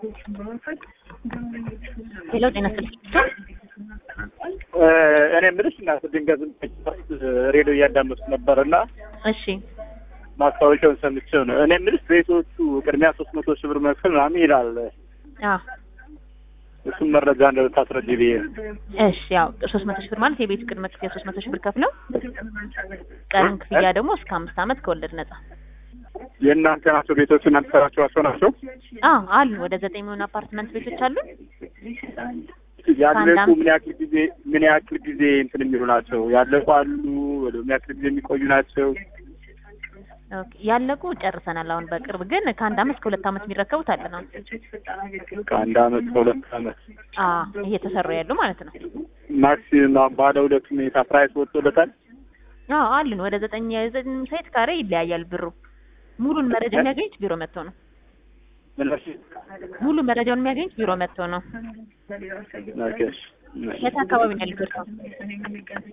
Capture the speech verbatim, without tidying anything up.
ሄሎ ጤና ይስጥልኝ። እኔ የምልሽ እና ድንገት ሬዲዮ እያዳመጥኩ ነበርና እሺ ማስታወቂያውን ሰምቼው ነው። እኔ የምልሽ ቤቶቹ ቅድሚያ ሶስት መቶ ሺህ ብር መክፈል ምናምን ይላል። አዎ እሱም መረጃ እንደታስረጅ ብዬ ነው። እሺ ያው ሶስት መቶ ሺህ ብር ማለት የቤቱ ቅድመ ክፍያ ሶስት መቶ ሺህ ብር ከፍለው ቀሪውን ክፍያ ደግሞ እስከ አምስት ዓመት ከወለድ ነጻ። የእናንተ ናቸው ቤቶቹ? እናንተ ሰራችኋቸው ናቸው? አዎ አሉ። ወደ ዘጠኝ የሚሆኑ አፓርትመንት ቤቶች አሉ። ያለቁ ምን ያክል ጊዜ ምን ያክል ጊዜ እንትን የሚሉ ናቸው? ያለቁ አሉ ወደ ምን ያክል ጊዜ የሚቆዩ ናቸው? ኦኬ ያለቁ ጨርሰናል። አሁን በቅርብ ግን ከአንድ ዓመት ከሁለት ዓመት የሚረከቡት አለ ነው። ከአንድ ዓመት ከሁለት ዓመት አዎ እየተሰሩ ያሉ ማለት ነው። ማክሲመም ባለ ሁለት ሜታ ፕራይስ ወጥቶለታል? አዎ አሉን። ወደ ዘጠኝ ዘጠኝ ሳይት ካሬ ይለያያል ብሩ። ሙሉን መረጃ የሚያገኙት ቢሮ መጥቶ ነው። ሙሉ መረጃውን የሚያገኙት ቢሮ መጥቶ ነው። ኦኬ የት አካባቢ ነው ያሉት?